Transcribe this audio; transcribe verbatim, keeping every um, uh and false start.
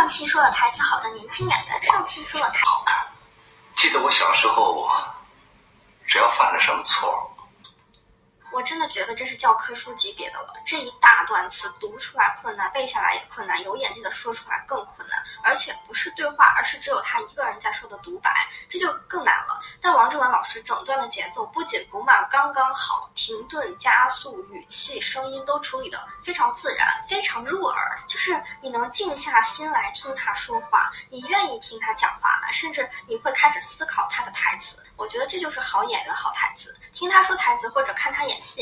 上期说了台词好的年轻演员，上期说了台好看。记得我小时候，只要犯了什么错， 我真的觉得这是教科书级别的了，这一大段词读出来困难，背下来也困难，有演技的说出来更困难，而且不是对话，而是只有他一个人在说的独白，这就更难了。但王志文老师整段的节奏不紧不慢，刚刚好，停顿、加速、语气、声音都处理得非常自然，非常入耳，就是你能静下心来听他说话，你愿意听他讲话，甚至你会开始思考他的台词。我觉得这就是好演员好台词，听他说台词或者看他演戏